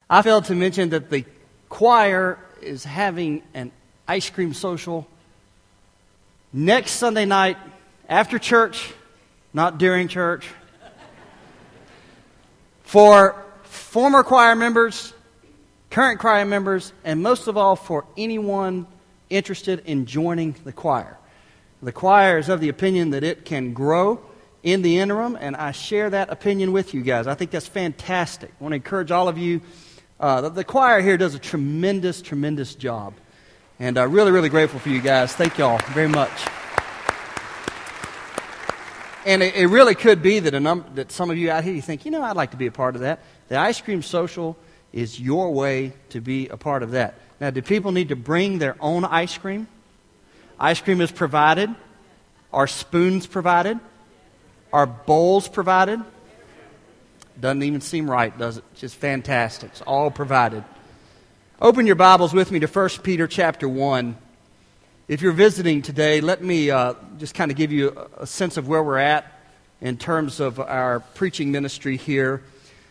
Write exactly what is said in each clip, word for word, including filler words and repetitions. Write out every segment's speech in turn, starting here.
I failed to mention that the choir is having an ice cream social next Sunday night after church, not during church, for former choir members, current choir members, and most of all for anyone interested in joining the choir. The choir is of the opinion that it can grow in the interim, and I share that opinion with you guys. I think that's fantastic. I want to encourage all of you. Uh, the, the choir here does a tremendous, tremendous job. And I'm uh, really, really grateful for you guys. Thank you all very much. And it, it really could be that, a num- that some of you out here, you think, you know, I'd like to be a part of that. The ice cream social is your way to be a part of that. Now, do people need to bring their own ice cream? Ice cream is provided. Are spoons provided? Are bowls provided? Doesn't even seem right, does it? It's just fantastic. It's all provided. Open your Bibles with me to First Peter chapter one. If you're visiting today, let me uh, just kind of give you a, a sense of where we're at in terms of our preaching ministry here.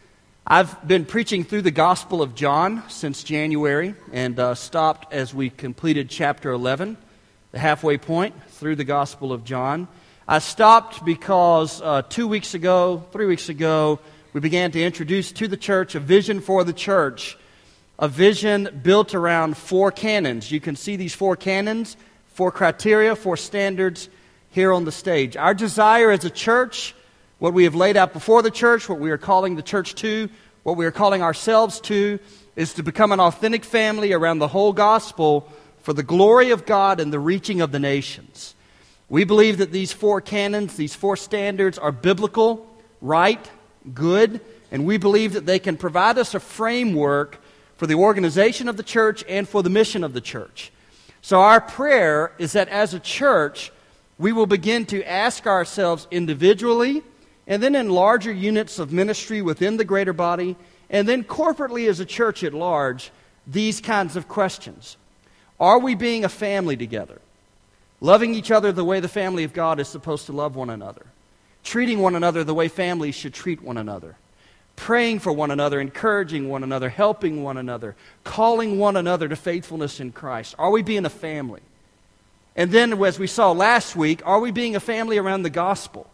I've been preaching through the Gospel of John since January and uh, stopped as we completed chapter eleven, the halfway point through the Gospel of John. I stopped because uh, two weeks ago, three weeks ago, we began to introduce to the church a vision for the church, a vision built around four canons. You can see these four canons, four criteria, four standards here on the stage. Our desire as a church, what we have laid out before the church, what we are calling the church to, what we are calling ourselves to, is to become an authentic family around the whole gospel for the glory of God and the reaching of the nations. We believe that these four canons, these four standards are biblical, right, good, and we believe that they can provide us a framework for the organization of the church and for the mission of the church. So our prayer is that as a church, we will begin to ask ourselves individually, and then in larger units of ministry within the greater body, and then corporately as a church at large, these kinds of questions. Are we being a family together? Loving each other the way the family of God is supposed to love one another. Treating one another the way families should treat one another. Praying for one another, encouraging one another, helping one another, calling one another to faithfulness in Christ. Are we being a family? And then, as we saw last week, are we being a family around the gospel?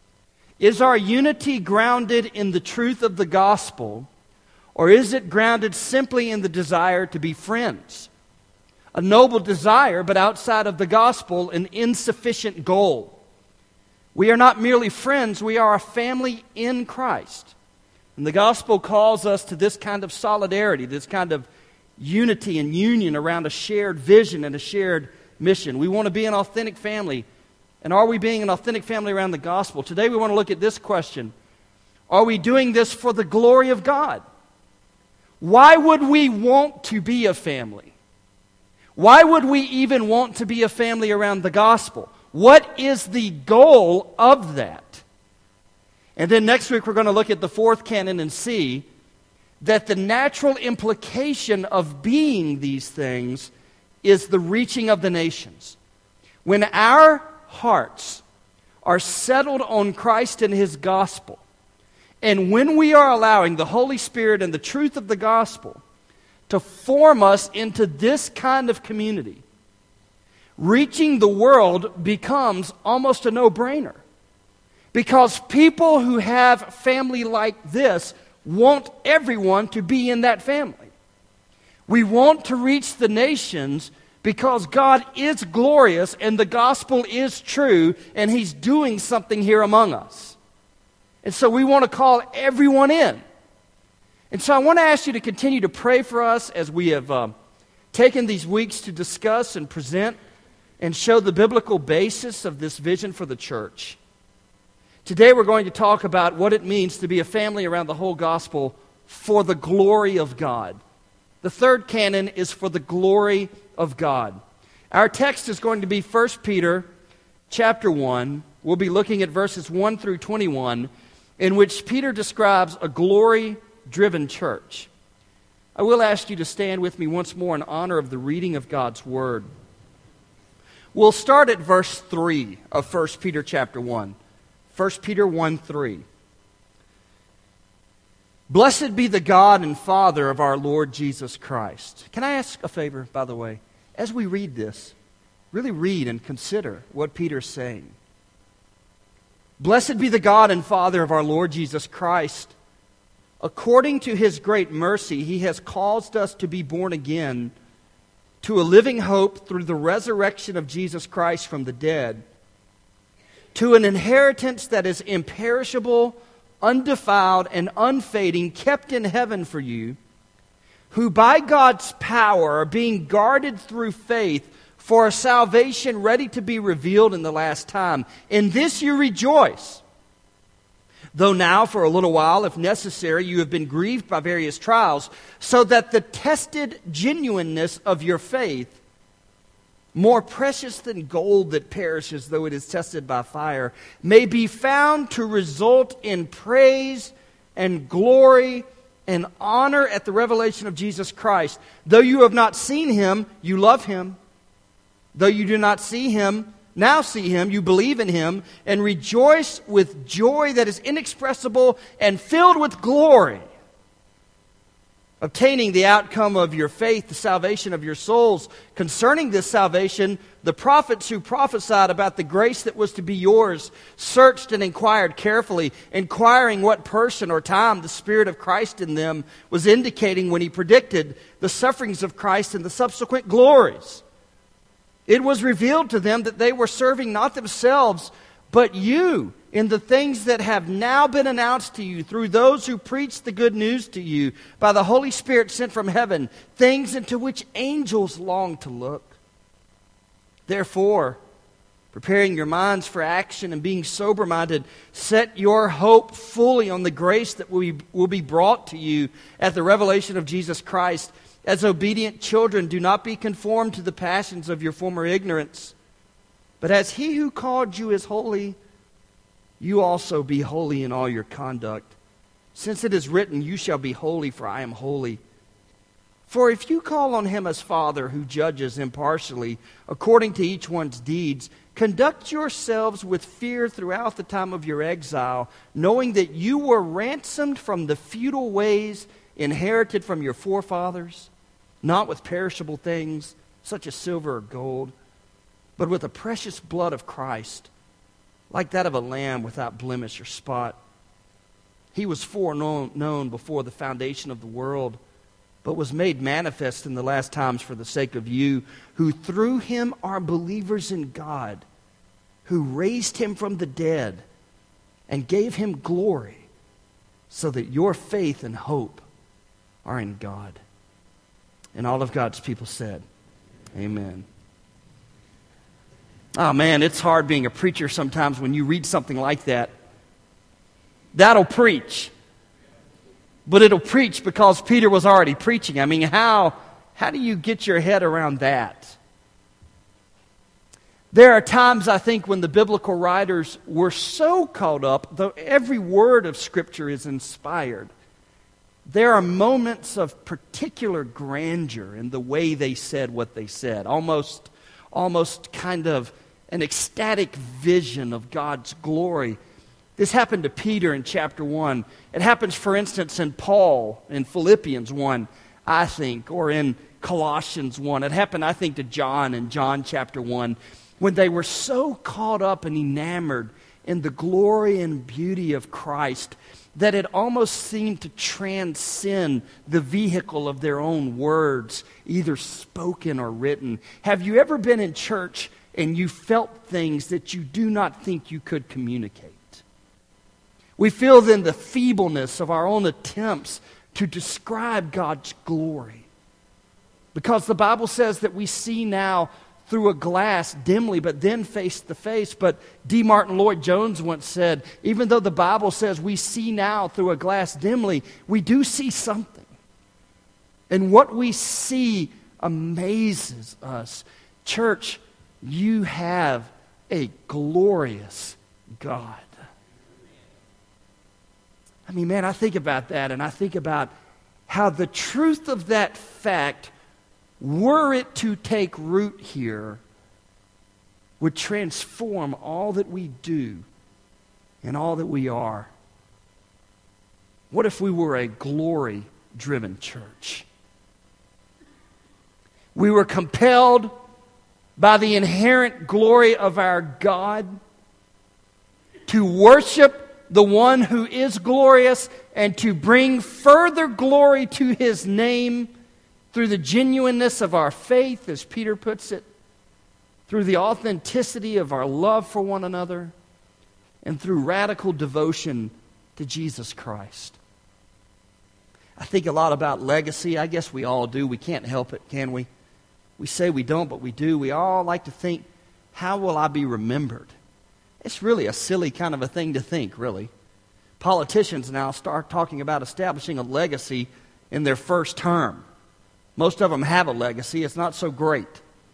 Is our unity grounded in the truth of the gospel, or is it grounded simply in the desire to be friends? A noble desire, but outside of the gospel, an insufficient goal. We are not merely friends, we are a family in Christ. And the gospel calls us to this kind of solidarity, this kind of unity and union around a shared vision and a shared mission. We want to be an authentic family. And are we being an authentic family around the gospel? Today we want to look at this question. Are we doing this for the glory of God? Why would we want to be a family? Why would we even want to be a family around the gospel? What is the goal of that? And then next week we're going to look at the fourth canon and see that the natural implication of being these things is the reaching of the nations. When our hearts are settled on Christ and His gospel, and when we are allowing the Holy Spirit and the truth of the gospel to form us into this kind of community, reaching the world becomes almost a no-brainer. Because people who have family like this want everyone to be in that family. We want to reach the nations because God is glorious and the gospel is true and He's doing something here among us. And so we want to call everyone in. And so I want to ask you to continue to pray for us as we have um, taken these weeks to discuss and present and show the biblical basis of this vision for the church. Today we're going to talk about what it means to be a family around the whole gospel for the glory of God. The third canon is for the glory of God. Our text is going to be First Peter chapter one. We'll be looking at verses one through twenty-one, in which Peter describes a glory-driven church. I will ask you to stand with me once more in honor of the reading of God's Word. We'll start at verse three of First Peter chapter one. First Peter one three. Blessed be the God and Father of our Lord Jesus Christ. Can I ask a favor, by the way? As we read this, really read and consider what Peter's saying. Blessed be the God and Father of our Lord Jesus Christ. According to His great mercy, He has caused us to be born again to a living hope through the resurrection of Jesus Christ from the dead, to an inheritance that is imperishable, undefiled, and unfading, kept in heaven for you, who by God's power are being guarded through faith for a salvation ready to be revealed in the last time. In this you rejoice. Though now, for a little while, if necessary, you have been grieved by various trials, so that the tested genuineness of your faith, more precious than gold that perishes though it is tested by fire, may be found to result in praise and glory and honor at the revelation of Jesus Christ. Though you have not seen Him, you love Him. Though you do not see Him, now see Him, you believe in Him, and rejoice with joy that is inexpressible and filled with glory, obtaining the outcome of your faith, the salvation of your souls. Concerning this salvation, the prophets who prophesied about the grace that was to be yours searched and inquired carefully, inquiring what person or time the Spirit of Christ in them was indicating when He predicted the sufferings of Christ and the subsequent glories. It was revealed to them that they were serving not themselves, but you, in the things that have now been announced to you through those who preach the good news to you by the Holy Spirit sent from heaven, things into which angels long to look. Therefore, preparing your minds for action and being sober-minded, set your hope fully on the grace that will be, will be brought to you at the revelation of Jesus Christ. As obedient children, do not be conformed to the passions of your former ignorance, but as He who called you is holy, you also be holy in all your conduct. Since it is written, you shall be holy, for I am holy. For if you call on Him as Father who judges impartially according to each one's deeds, conduct yourselves with fear throughout the time of your exile, knowing that you were ransomed from the futile ways inherited from your forefathers, not with perishable things such as silver or gold, but with the precious blood of Christ, like that of a lamb without blemish or spot. He was foreknown known before the foundation of the world, but was made manifest in the last times for the sake of you, who through Him are believers in God, who raised Him from the dead and gave Him glory, so that your faith and hope are in God. And all of God's people said, amen. Oh man, it's hard being a preacher sometimes when you read something like that. That'll preach. But it'll preach because Peter was already preaching. I mean, how, how do you get your head around that? There are times, I think, when the biblical writers were so caught up, though every word of Scripture is inspired, there are moments of particular grandeur in the way they said what they said. Almost, almost kind of an ecstatic vision of God's glory. This happened to Peter in chapter one. It happens, for instance, in Paul in Philippians one, I think, or in Colossians one. It happened, I think, to John in John chapter one, when they were so caught up and enamored in the glory and beauty of Christ that it almost seemed to transcend the vehicle of their own words, either spoken or written. Have you ever been in church and you felt things that you do not think you could communicate? We feel then the feebleness of our own attempts to describe God's glory, because the Bible says that we see now through a glass dimly, but then face to face. But D. Martin Lloyd-Jones once said, even though the Bible says we see now through a glass dimly, we do see something. And what we see amazes us. Church, you have a glorious God. I mean, man, I think about that, and I think about how the truth of that fact, were it to take root here, would transform all that we do and all that we are. What if we were a glory-driven church? We were compelled by the inherent glory of our God to worship the one who is glorious and to bring further glory to His name through the genuineness of our faith, as Peter puts it, through the authenticity of our love for one another, and through radical devotion to Jesus Christ. I think a lot about legacy. I guess we all do. We can't help it, can we? We say we don't, but we do. We all like to think, how will I be remembered? It's really a silly kind of a thing to think, really. Politicians now start talking about establishing a legacy in their first term. Most of them have a legacy. It's not so great.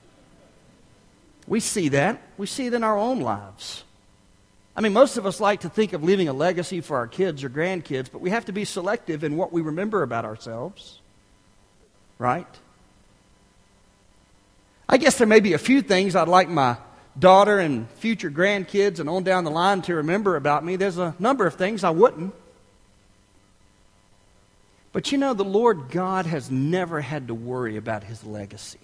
We see that. We see it in our own lives. I mean, most of us like to think of leaving a legacy for our kids or grandkids, but we have to be selective in what we remember about ourselves. Right? I guess there may be a few things I'd like my daughter and future grandkids and on down the line to remember about me. There's a number of things I wouldn't. But you know, the Lord God has never had to worry about His legacy.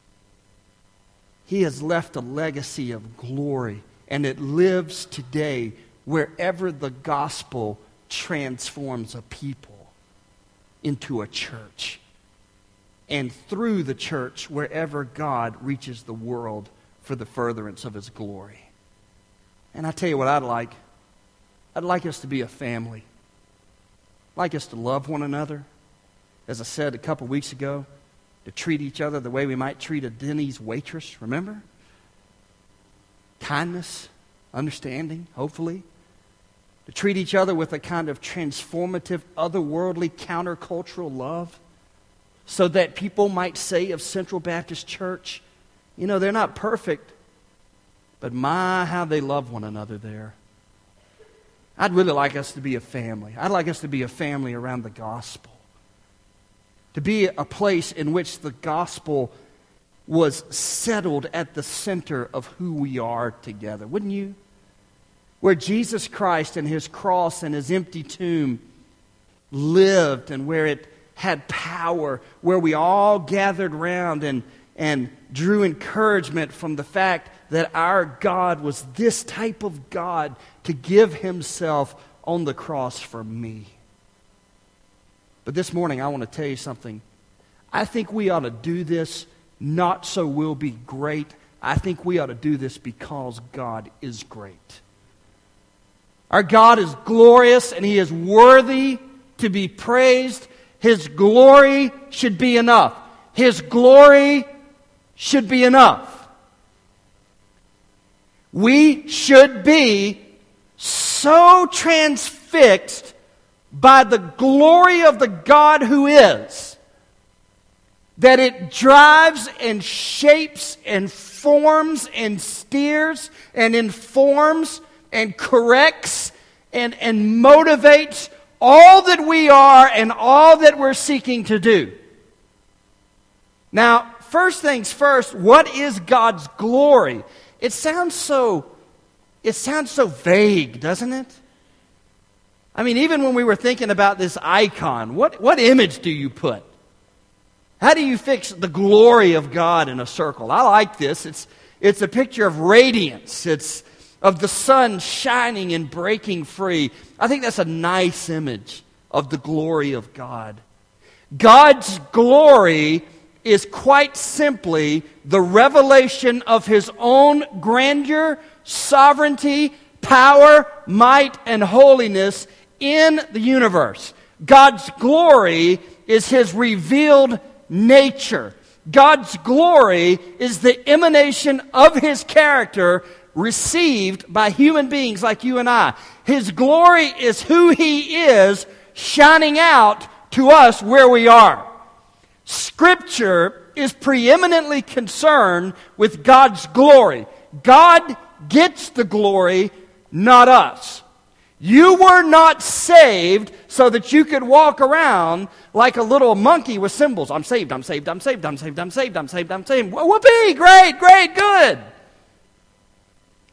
He has left a legacy of glory, and it lives today wherever the gospel transforms a people into a church. And through the church, wherever God reaches the world for the furtherance of His glory. And I tell you what I'd like. I'd like us to be a family. I'd like us to love one another. As I said a couple weeks ago, to treat each other the way we might treat a Denny's waitress, remember? Kindness, understanding, hopefully. To treat each other with a kind of transformative, otherworldly, countercultural love. So that people might say of Central Baptist Church, you know, they're not perfect, but my, how they love one another there. I'd really like us to be a family. I'd like us to be a family around the gospel. To be a place in which the gospel was settled at the center of who we are together. Wouldn't you? Where Jesus Christ and His cross and His empty tomb lived, and where it had power, where we all gathered round and, and drew encouragement from the fact that our God was this type of God to give Himself on the cross for me. But this morning I want to tell you something. I think we ought to do this not so we'll be great. I think we ought to do this because God is great. Our God is glorious and He is worthy to be praised. His glory should be enough. His glory should be enough. We should be so transfixed by the glory of the God who is that it drives and shapes and forms and steers and informs and corrects and, and motivates all that we are and all that we're seeking to do. Now, first things first, what is God's glory? It sounds so, it sounds so vague, doesn't it? I mean, even when we were thinking about this icon, what, what image do you put? How do you fix the glory of God in a circle? I like this. It's, it's a picture of radiance. It's of the sun shining and breaking free. I think that's a nice image of the glory of God. God's glory is quite simply the revelation of His own grandeur, sovereignty, power, might, and holiness in the universe. God's glory is His revealed nature. God's glory is the emanation of His character received by human beings like you and I. His glory is who He is shining out to us where we are. Scripture is preeminently concerned with God's glory. God gets the glory, not us. You were not saved so that you could walk around like a little monkey with cymbals. I'm saved, I'm saved, I'm saved, I'm saved, I'm saved, I'm saved, I'm saved. Whoopee, great, great, good.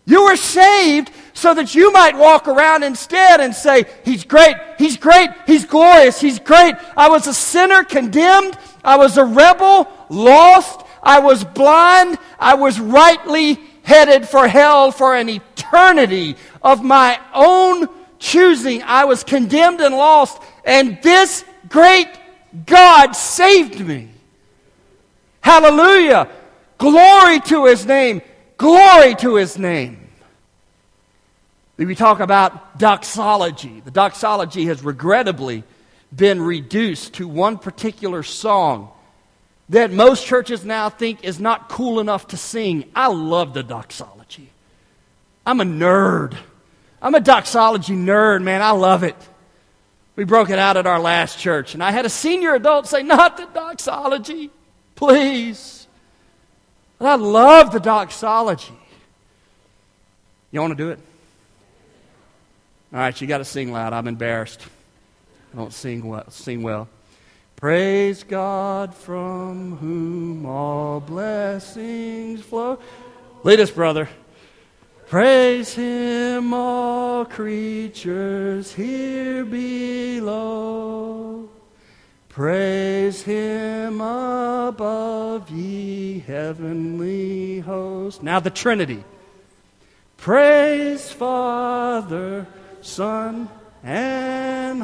You were saved so that you might walk around instead and say, He's great, He's great, He's glorious, He's great. I was a sinner, condemned. I was a rebel, lost. I was blind. I was rightly headed for hell for an eternity of my own choosing. I was condemned and lost. And this great God saved me. Hallelujah. Glory to His name. Glory to His name. We talk about doxology. The doxology has regrettably been reduced to one particular song that most churches now think is not cool enough to sing. I love the doxology. I'm a nerd. I'm a doxology nerd, man. I love it. We broke it out at our last church, and I had a senior adult say, not the doxology, please. But I love the doxology. You want to do it? All right, you got to sing loud. I'm embarrassed. I don't sing well. Sing well. Praise God from whom all blessings flow. Lead us, brother. Praise Him, all creatures here below. Praise Him above, ye heavenly hosts. Now the Trinity. Praise Father, Son, and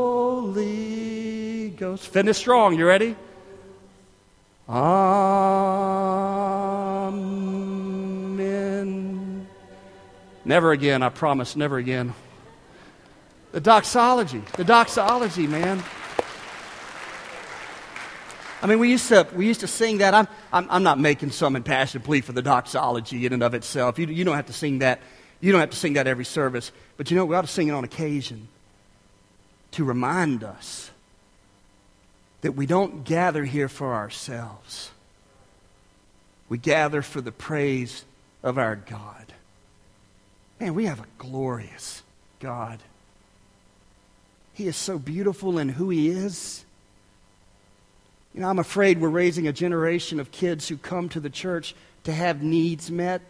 Holy Ghost. Finish strong. You ready? Amen. Never again, I promise, never again. The doxology. The doxology, man. I mean, we used to we used to sing that. I'm I'm, I'm not making some impassioned plea for the doxology in and of itself. You you don't have to sing that. You don't have to sing that every service. But you know, we ought to sing it on occasion to remind us that we don't gather here for ourselves. We gather for the praise of our God. Man, we have a glorious God. He is so beautiful in who He is. You know, I'm afraid we're raising a generation of kids who come to the church to have needs met.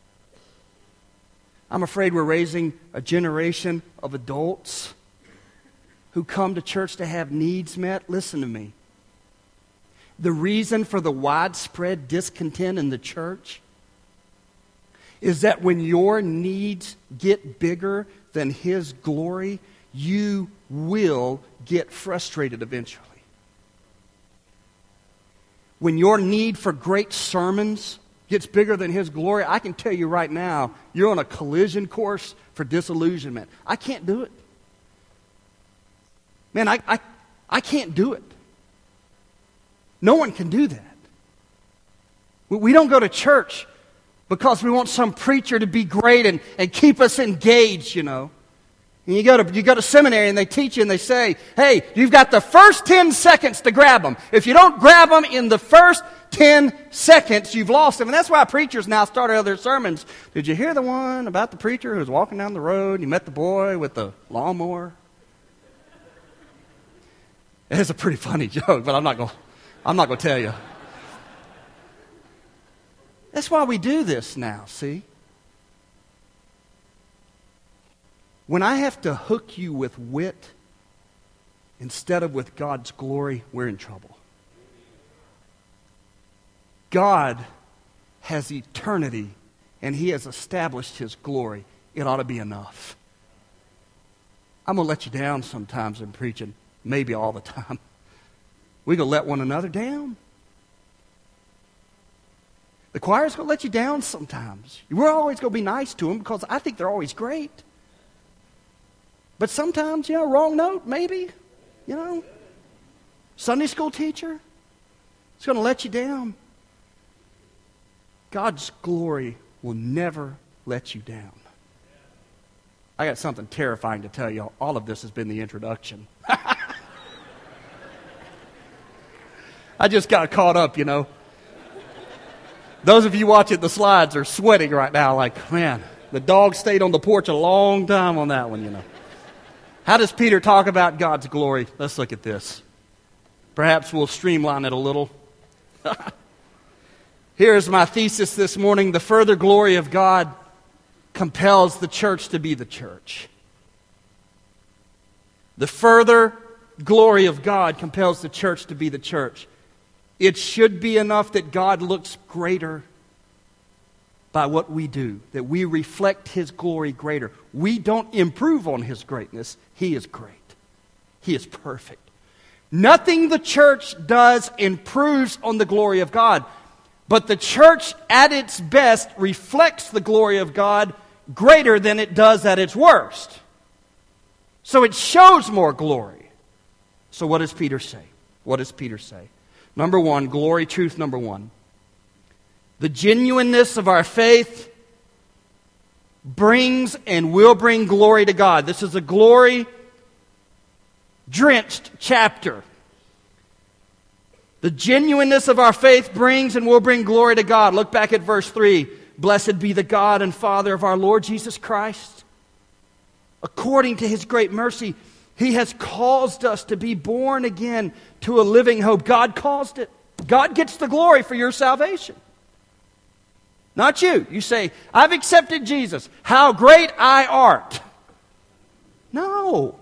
I'm afraid we're raising a generation of adults who come to church to have needs met. Listen to me. The reason for the widespread discontent in the church is that when your needs get bigger than His glory, you will get frustrated eventually. When your need for great sermons gets bigger than His glory, I can tell you right now, you're on a collision course for disillusionment. I can't do it. Man, I, I, I can't do it. No one can do that. We, we don't go to church because we want some preacher to be great and, and keep us engaged, you know. And you go to you go to seminary and they teach you and they say, hey, you've got the first ten seconds to grab them. If you don't grab them in the first ten seconds, you've lost them. And that's why preachers now start out their sermons. Did you hear the one about the preacher who was walking down the road and he met the boy with the lawnmower? It's a pretty funny joke, but I'm not going I'm not going to tell you. That's why we do this now, see? When I have to hook you with wit instead of with God's glory, we're in trouble. God has eternity, and He has established His glory. It ought to be enough. I'm going to let you down sometimes in preaching, maybe all the time. We're going to let one another down. The choir's going to let you down sometimes. We're always going to be nice to them because I think they're always great. But sometimes, you know, wrong note, maybe, you know. Sunday school teacher, it's going to let you down. God's glory will never let you down. I got something terrifying to tell you. All of this has been the introduction. I just got caught up, you know. Those of you watching the slides are sweating right now like, man, the dog stayed on the porch a long time on that one, you know. How does Peter talk about God's glory? Let's look at this. Perhaps we'll streamline it a little. Here's my thesis this morning. The further glory of God compels the church to be the church. The further glory of God compels the church to be the church. It should be enough that God looks greater by what we do, that we reflect His glory greater. We don't improve on His greatness. He is great. He is perfect. Nothing the church does improves on the glory of God, but the church at its best reflects the glory of God greater than it does at its worst. So it shows more glory. So what does Peter say? What does Peter say? Number one, glory, truth number one. The genuineness of our faith brings and will bring glory to God. This is a glory-drenched chapter. The genuineness of our faith brings and will bring glory to God. Look back at verse three. Blessed be the God and Father of our Lord Jesus Christ. According to His great mercy, He has caused us to be born again to a living hope. God caused it. God gets the glory for your salvation. Not you. You say, I've accepted Jesus. How great I art. No.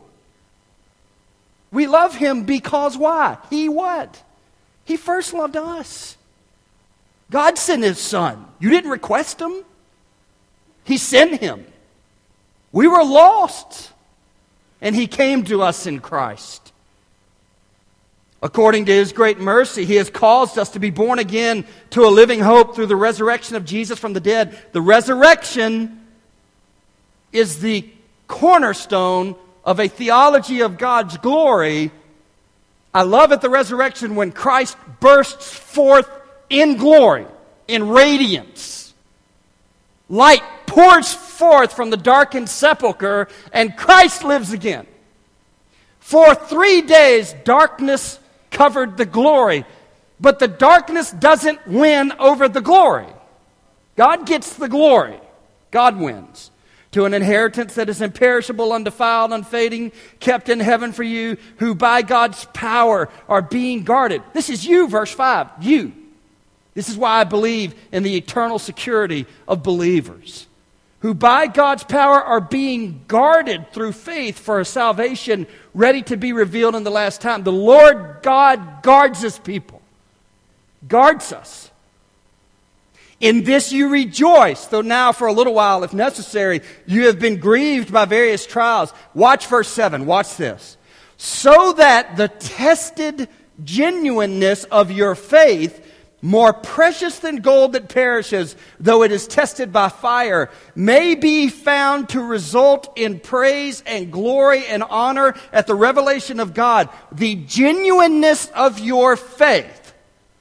We love Him because why? He what? He first loved us. God sent His Son. You didn't request Him. He sent Him. We were lost, and He came to us in Christ. According to His great mercy, He has caused us to be born again to a living hope through the resurrection of Jesus from the dead. The resurrection is the cornerstone of a theology of God's glory. I love at the resurrection when Christ bursts forth in glory, in radiance. Light pours forth from the darkened sepulcher, and Christ lives again. For three days, darkness covered the glory, but the darkness doesn't win over the glory. God gets the glory. God wins. To an inheritance that is imperishable, undefiled, unfading, kept in heaven for you, who by God's power are being guarded. This is you, verse five. You. This is why I believe in the eternal security of believers, who by God's power are being guarded through faith for a salvation ready to be revealed in the last time. The Lord God guards His people. Guards us. In this you rejoice, though now for a little while, if necessary, you have been grieved by various trials. Watch verse seven. Watch this. So that the tested genuineness of your faith, more precious than gold that perishes, though it is tested by fire, may be found to result in praise and glory and honor at the revelation of God. The genuineness of your faith.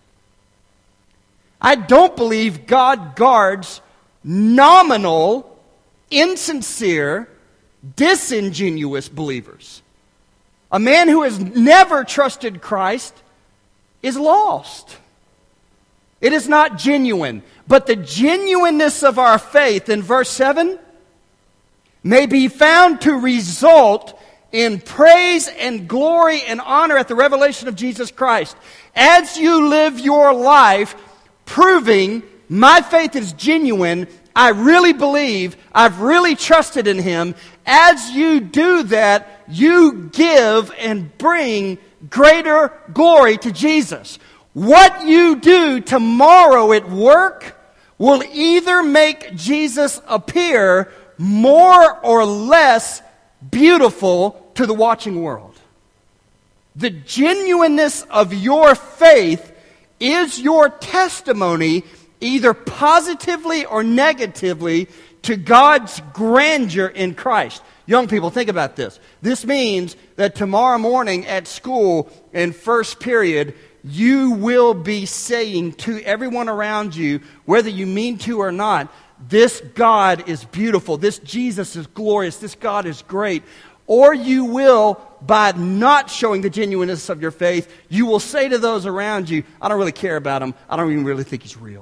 I don't believe God guards nominal, insincere, disingenuous believers. A man who has never trusted Christ is lost. It is not genuine. But the genuineness of our faith in verse seven may be found to result in praise and glory and honor at the revelation of Jesus Christ. As you live your life proving my faith is genuine, I really believe, I've really trusted in Him. As you do that, you give and bring greater glory to Jesus. What you do tomorrow at work will either make Jesus appear more or less beautiful to the watching world. The genuineness of your faith is your testimony, either positively or negatively, to God's grandeur in Christ. Young people, think about this. This means that tomorrow morning at school in first period, you will be saying to everyone around you, whether you mean to or not, this God is beautiful, this Jesus is glorious, this God is great. Or you will, by not showing the genuineness of your faith, you will say to those around you, I don't really care about him, I don't even really think he's real.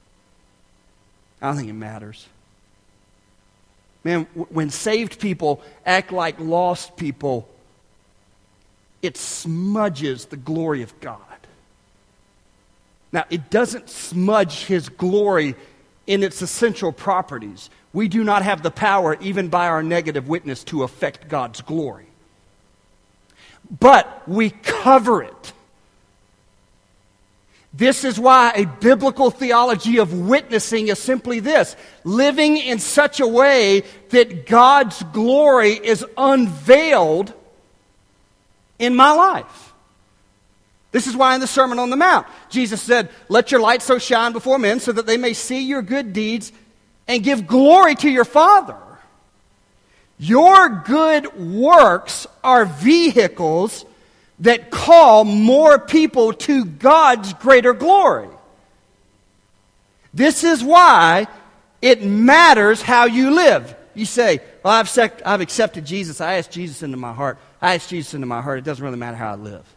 I don't think it matters. Man, when saved people act like lost people, it smudges the glory of God. Now, it doesn't smudge His glory in its essential properties, we do not have the power, even by our negative witness, to affect God's glory. But we cover it. This is why a biblical theology of witnessing is simply this: living in such a way that God's glory is unveiled in my life. This is why in the Sermon on the Mount, Jesus said, "Let your light so shine before men so that they may see your good deeds and give glory to your Father." Your good works are vehicles that call more people to God's greater glory. This is why it matters how you live. You say, "Well, I've, sec- I've accepted Jesus. I asked Jesus into my heart. I asked Jesus into my heart. It doesn't really matter how I live."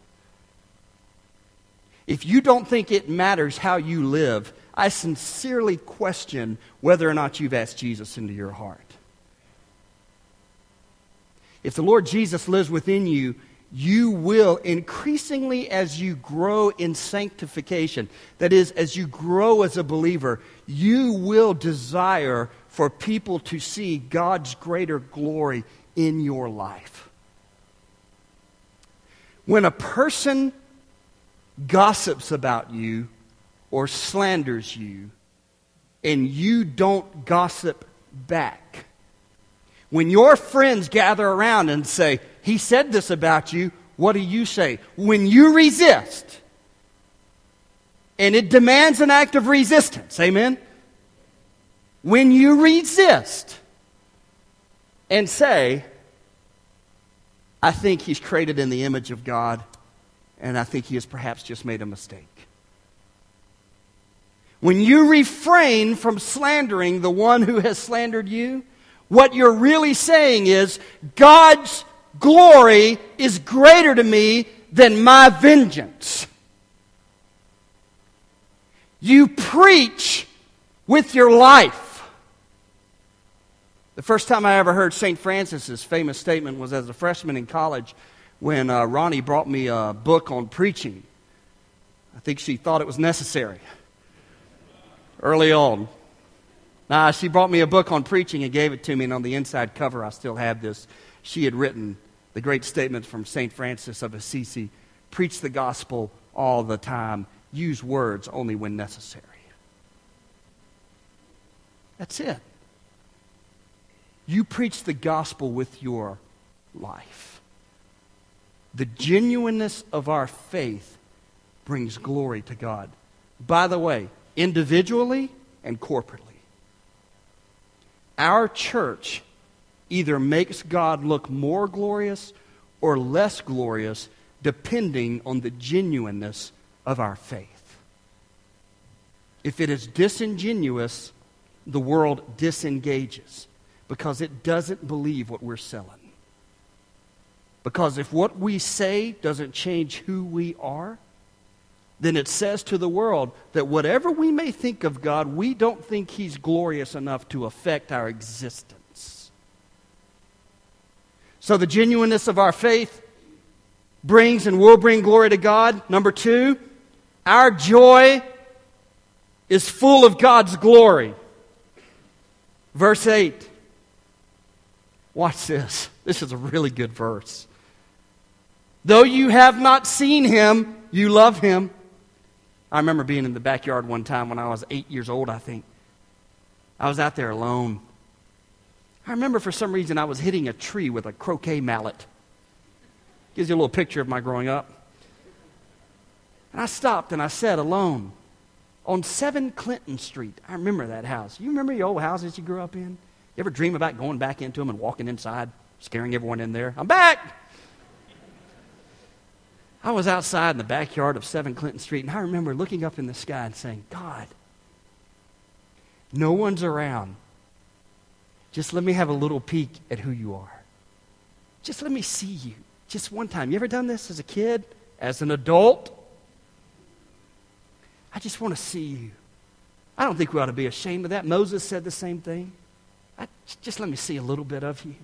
If you don't think it matters how you live, I sincerely question whether or not you've asked Jesus into your heart. If the Lord Jesus lives within you, you will increasingly, as you grow in sanctification, that is, as you grow as a believer, you will desire for people to see God's greater glory in your life. When a person gossips about you or slanders you, and you don't gossip back, when your friends gather around and say, "He said this about you," what do you say? When you resist, and it demands an act of resistance, amen? When you resist and say, "I think he's created in the image of God, and I think he has perhaps just made a mistake." When you refrain from slandering the one who has slandered you, what you're really saying is, God's glory is greater to me than my vengeance. You preach with your life. The first time I ever heard Saint Francis's famous statement was as a freshman in college when uh, Ronnie brought me a book on preaching. I think she thought it was necessary early on. Nah, she brought me a book on preaching and gave it to me, and on the inside cover, I still have this. She had written the great statement from Saint Francis of Assisi: "Preach the gospel all the time. Use words only when necessary." That's it. You preach the gospel with your life. The genuineness of our faith brings glory to God. By the way, individually and corporately. Our church either makes God look more glorious or less glorious depending on the genuineness of our faith. If it is disingenuous, the world disengages because it doesn't believe what we're selling. Because if what we say doesn't change who we are, then it says to the world that whatever we may think of God, we don't think he's glorious enough to affect our existence. So the genuineness of our faith brings and will bring glory to God. Number two, our joy is full of God's glory. Verse eight. Watch this. This is a really good verse. "Though you have not seen him, you love him." I remember being in the backyard one time when I was eight years old, I think. I was out there alone. I remember for some reason I was hitting a tree with a croquet mallet. Gives you a little picture of my growing up. And I stopped and I said, alone, on seven Clinton Street. I remember that house. You remember your old houses you grew up in? You ever dream about going back into them and walking inside, scaring everyone in there? I'm back! I was outside in the backyard of seven Clinton Street, and I remember looking up in the sky and saying, "God, no one's around. Just let me have a little peek at who you are. Just let me see you. Just one time." You ever done this as a kid? As an adult? I just want to see you. I don't think we ought to be ashamed of that. Moses said the same thing. I, just let me see a little bit of you.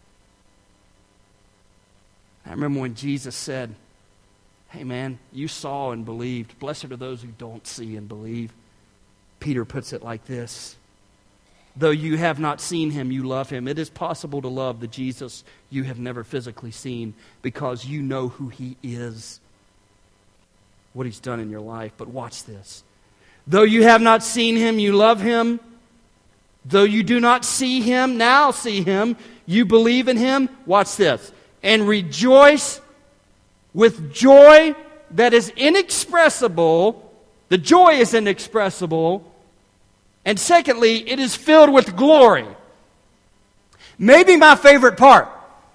I remember when Jesus said, "Hey man, you saw and believed. Blessed are those who don't see and believe." Peter puts it like this. Though you have not seen him, you love him. It is possible to love the Jesus you have never physically seen because you know who he is, what he's done in your life. But watch this. Though you have not seen him, you love him. Though you do not see him, now see him, you believe in him. Watch this. And rejoice with joy that is inexpressible. The joy is inexpressible. And secondly, it is filled with glory. Maybe my favorite part.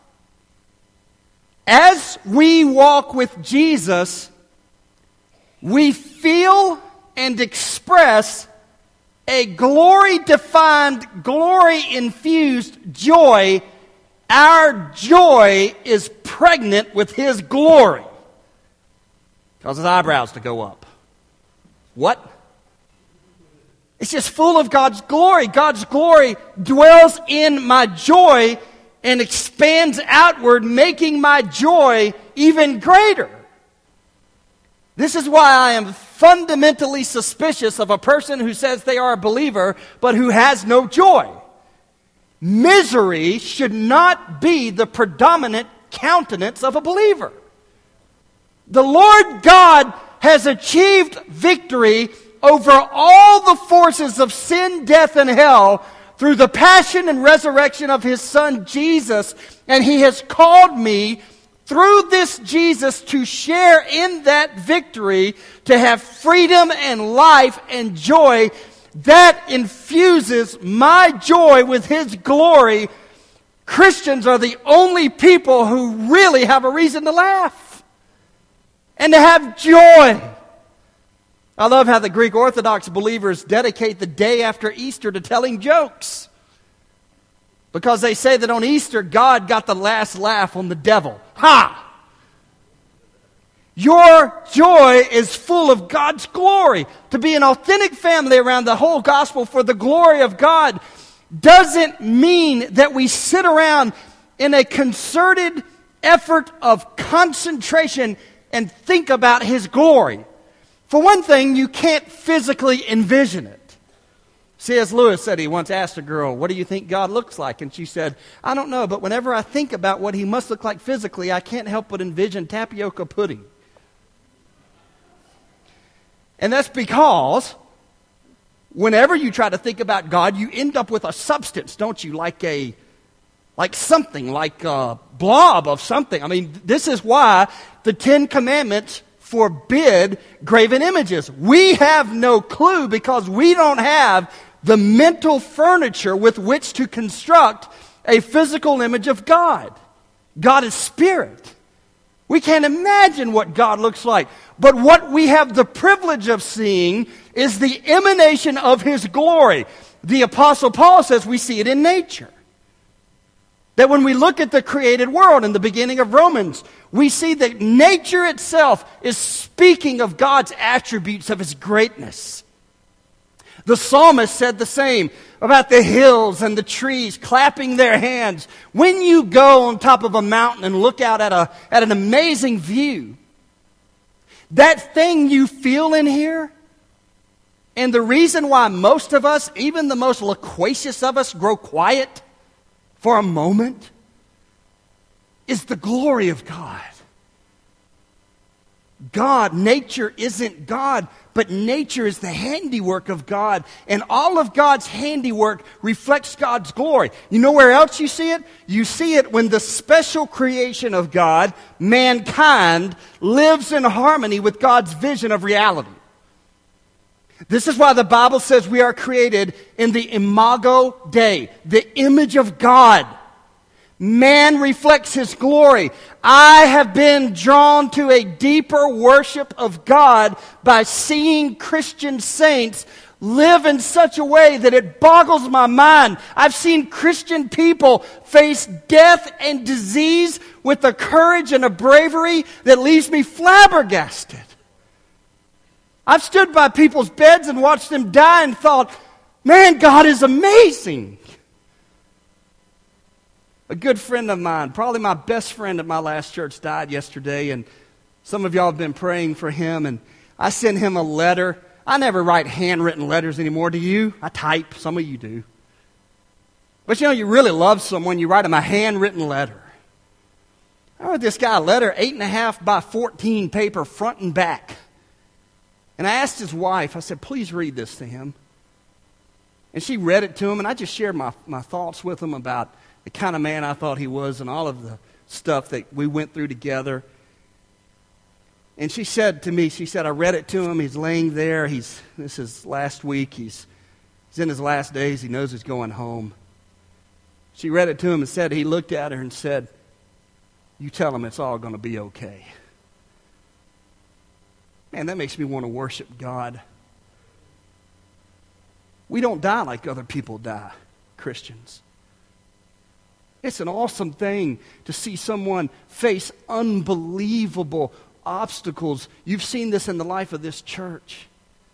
As we walk with Jesus, we feel and express a glory-defined, glory-infused joy. Our joy is pregnant with his glory. Causes his eyebrows to go up. What? It's just full of God's glory. God's glory dwells in my joy and expands outward, making my joy even greater. This is why I am fundamentally suspicious of a person who says they are a believer, but who has no joy. Misery should not be the predominant countenance of a believer. The Lord God has achieved victory over all the forces of sin, death, and hell through the passion and resurrection of his Son Jesus. And he has called me through this Jesus to share in that victory, to have freedom and life and joy. That infuses my joy with his glory. Christians are the only people who really have a reason to laugh and to have joy. I love how the Greek Orthodox believers dedicate the day after Easter to telling jokes. Because they say that on Easter, God got the last laugh on the devil. Ha! Your joy is full of God's glory. To be an authentic family around the whole gospel for the glory of God doesn't mean that we sit around in a concerted effort of concentration and think about his glory. For one thing, you can't physically envision it. C S Lewis said he once asked a girl, "What do you think God looks like?" And she said, "I don't know, but whenever I think about what he must look like physically, I can't help but envision tapioca pudding." And that's because whenever you try to think about God, you end up with a substance, don't you? Like a, like something, like a blob of something. I mean, this is why the Ten Commandments forbid graven images. We have no clue because we don't have the mental furniture with which to construct a physical image of God. God is spirit. We can't imagine what God looks like. But what we have the privilege of seeing is the emanation of his glory. The Apostle Paul says we see it in nature. That when we look at the created world in the beginning of Romans, we see that nature itself is speaking of God's attributes of his greatness. The psalmist said the same about the hills and the trees clapping their hands. When you go on top of a mountain and look out at, a, at an amazing view, that thing you feel in here, and the reason why most of us, even the most loquacious of us, grow quiet for a moment, is the glory of God. God, nature isn't God, but nature is the handiwork of God. And all of God's handiwork reflects God's glory. You know where else you see it? You see it when the special creation of God, mankind, lives in harmony with God's vision of reality. This is why the Bible says we are created in the imago Dei, the image of God. Man reflects his glory. I have been drawn to a deeper worship of God by seeing Christian saints live in such a way that it boggles my mind. I've seen Christian people face death and disease with a courage and a bravery that leaves me flabbergasted. I've stood by people's beds and watched them die and thought, man, God is amazing. A good friend of mine, probably my best friend at my last church, died yesterday, and some of y'all have been praying for him, and I sent him a letter. I never write handwritten letters anymore. Do you? I type. Some of you do. But you know, you really love someone, you write them a handwritten letter. I wrote this guy a letter, eight and a half by fourteen paper, front and back. And I asked his wife, I said, please read this to him. And she read it to him, and I just shared my, my thoughts with him about the kind of man I thought he was and all of the stuff that we went through together. And she said to me, she said, I read it to him. He's laying there. He's This is last week. He's, he's in his last days. He knows he's going home. She read it to him and said, he looked at her and said, you tell him it's all going to be okay. Man, that makes me want to worship God. We don't die like other people die, Christians. It's an awesome thing to see someone face unbelievable obstacles. You've seen this in the life of this church.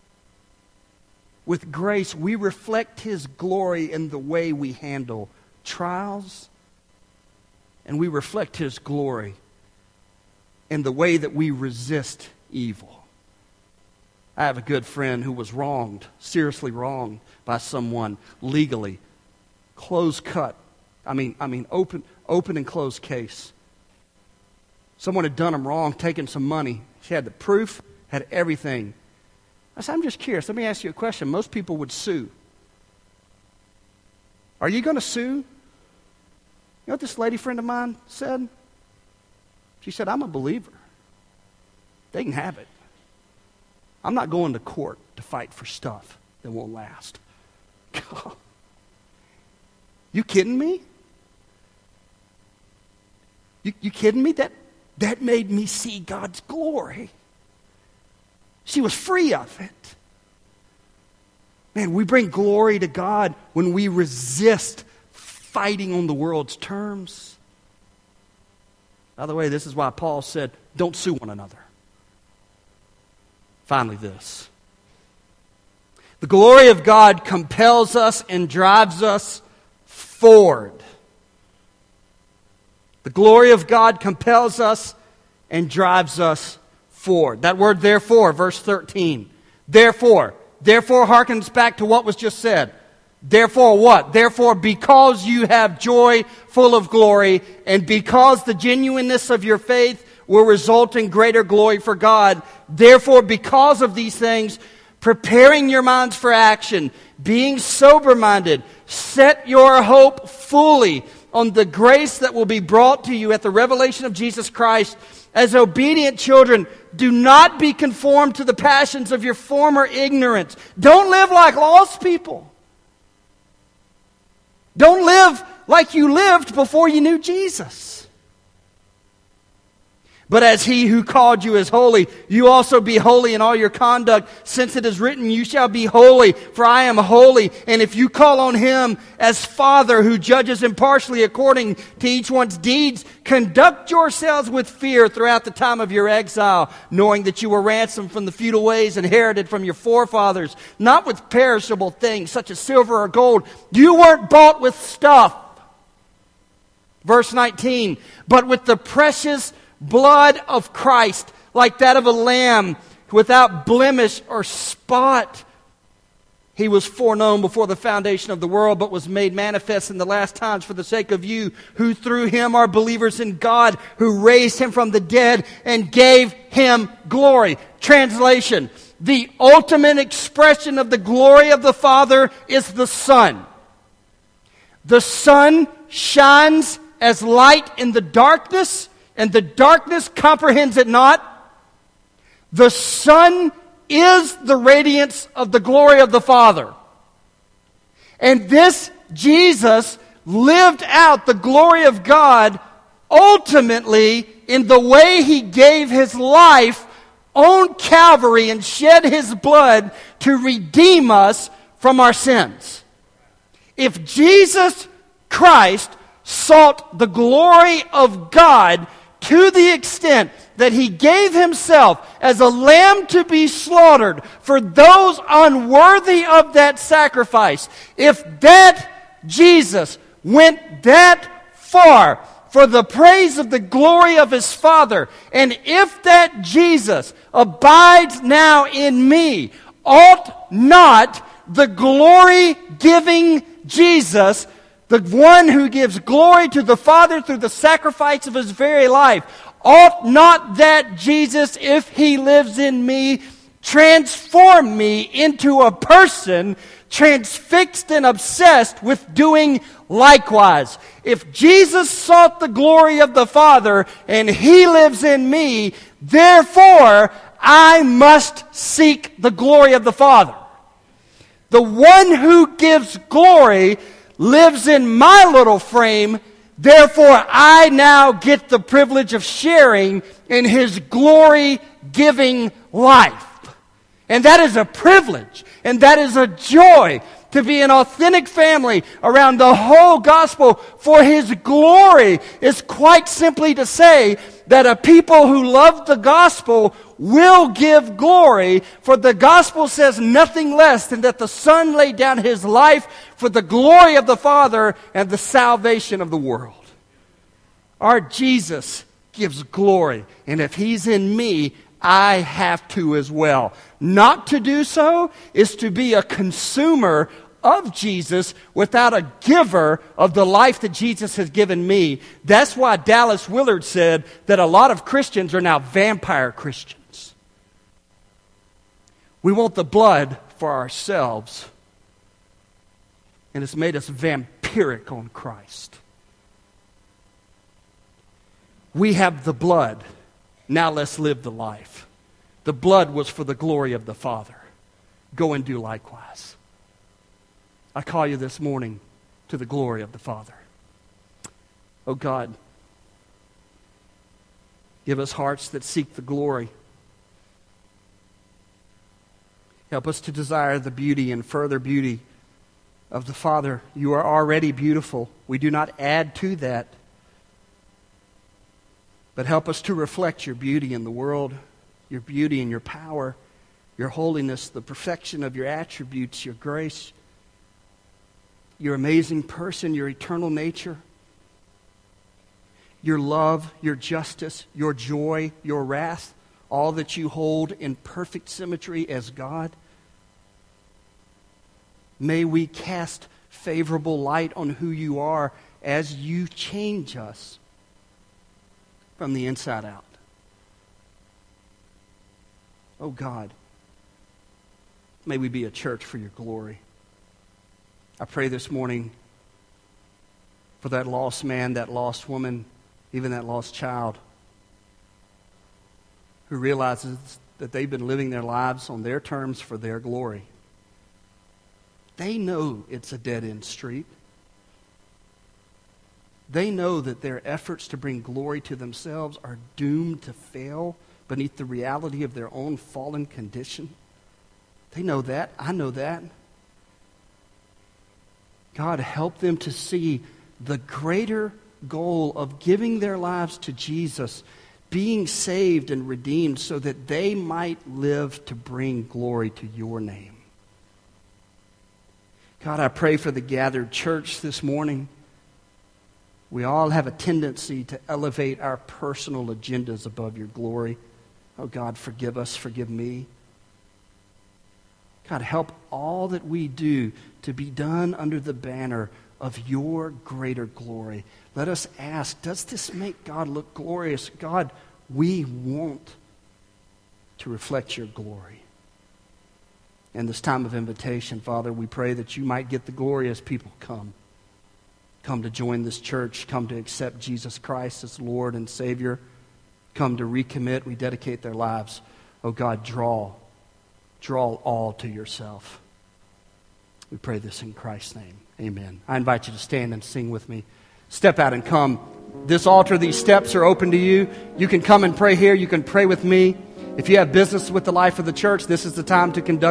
With grace, we reflect His glory in the way we handle trials, and we reflect His glory in the way that we resist evil. I have a good friend who was wronged, seriously wronged by someone legally. Closed cut. I mean, I mean open, open and closed case. Someone had done him wrong, taken some money. She had the proof, had everything. I said, I'm just curious. Let me ask you a question. Most people would sue. Are you going to sue? You know what this lady friend of mine said? She said, I'm a believer. They can have it. I'm not going to court to fight for stuff that won't last. You kidding me? You, you kidding me? That, that made me see God's glory. She was free of it. Man, we bring glory to God when we resist fighting on the world's terms. By the way, this is why Paul said, don't sue one another. Finally, this. The glory of God compels us and drives us forward. The glory of God compels us and drives us forward. That word therefore, verse thirteen. Therefore. Therefore harkens back to what was just said. Therefore what? Therefore because you have joy full of glory, and because the genuineness of your faith will result in greater glory for God. Therefore, because of these things, preparing your minds for action, being sober-minded, set your hope fully on the grace that will be brought to you at the revelation of Jesus Christ. As obedient children, do not be conformed to the passions of your former ignorance. Don't live like lost people. Don't live like you lived before you knew Jesus. But as He who called you is holy, you also be holy in all your conduct, since it is written, you shall be holy, for I am holy. And if you call on Him as Father, who judges impartially according to each one's deeds, conduct yourselves with fear throughout the time of your exile, knowing that you were ransomed from the futile ways inherited from your forefathers, not with perishable things such as silver or gold. You weren't bought with stuff. Verse nineteen, but with the precious blood of Christ, like that of a lamb, without blemish or spot. He was foreknown before the foundation of the world, but was made manifest in the last times for the sake of you, who through Him are believers in God, who raised Him from the dead and gave Him glory. Translation: the ultimate expression of the glory of the Father is the Son. The Son shines as light in the darkness, and the darkness comprehends it not. The Son is the radiance of the glory of the Father. And this Jesus lived out the glory of God ultimately in the way He gave His life on Calvary and shed His blood to redeem us from our sins. If Jesus Christ sought the glory of God to the extent that He gave Himself as a lamb to be slaughtered for those unworthy of that sacrifice, if that Jesus went that far for the praise of the glory of His Father, and if that Jesus abides now in me, ought not the glory-giving Jesus, the one who gives glory to the Father through the sacrifice of His very life, ought not that Jesus, if He lives in me, transform me into a person transfixed and obsessed with doing likewise? If Jesus sought the glory of the Father and He lives in me, therefore I must seek the glory of the Father. The one who gives glory lives in my little frame, therefore I now get the privilege of sharing in His glory-giving life. And that is a privilege, and that is a joy to be an authentic family around the whole gospel for His glory is quite simply to say that a people who love the gospel will give glory, for the gospel says nothing less than that the Son laid down His life for the glory of the Father and the salvation of the world. Our Jesus gives glory, and if He's in me, I have to as well. Not to do so is to be a consumer of Jesus without a giver of the life that Jesus has given me. That's why Dallas Willard said that a lot of Christians are now vampire Christians. We want the blood for ourselves, and it's made us vampiric on Christ. We have the blood. Now let's live the life. The blood was for the glory of the Father. Go and do likewise. I call you this morning to the glory of the Father. Oh God, give us hearts that seek the glory. Help us to desire the beauty and further beauty of the Father. You are already beautiful. We do not add to that. But help us to reflect your beauty in the world, your beauty and your power, your holiness, the perfection of your attributes, your grace, your amazing person, your eternal nature, your love, your justice, your joy, your wrath, all that you hold in perfect symmetry as God. May we cast favorable light on who you are as you change us from the inside out. Oh God, may we be a church for your glory. I pray this morning for that lost man, that lost woman, even that lost child who realizes that they've been living their lives on their terms for their glory. They know it's a dead-end street. They know that their efforts to bring glory to themselves are doomed to fail beneath the reality of their own fallen condition. They know that. I know that. God, help them to see the greater goal of giving their lives to Jesus, being saved and redeemed so that they might live to bring glory to your name. God, I pray for the gathered church this morning. We all have a tendency to elevate our personal agendas above your glory. Oh God, forgive us, forgive me. God, help all that we do to be done under the banner of your greater glory. Let us ask, does this make God look glorious? God, we want to reflect your glory. In this time of invitation, Father, we pray that you might get the glory as people come. Come to join this church. Come to accept Jesus Christ as Lord and Savior. Come to recommit, rededicate their lives. Oh God, draw. Draw all to yourself. We pray this in Christ's name. Amen. I invite you to stand and sing with me. Step out and come. This altar, these steps are open to you. You can come and pray here. You can pray with me. If you have business with the life of the church, this is the time to conduct